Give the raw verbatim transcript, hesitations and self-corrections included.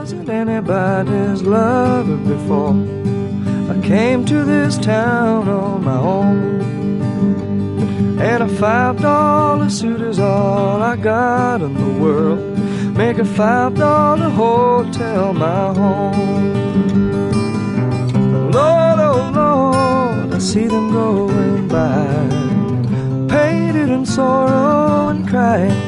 wasn't anybody's lover before I came to this town on my own. And a five dollar suit is all I got in the world. Make a five dollar hotel my home. Lord, oh Lord, I see them going by, painted in sorrow and crying.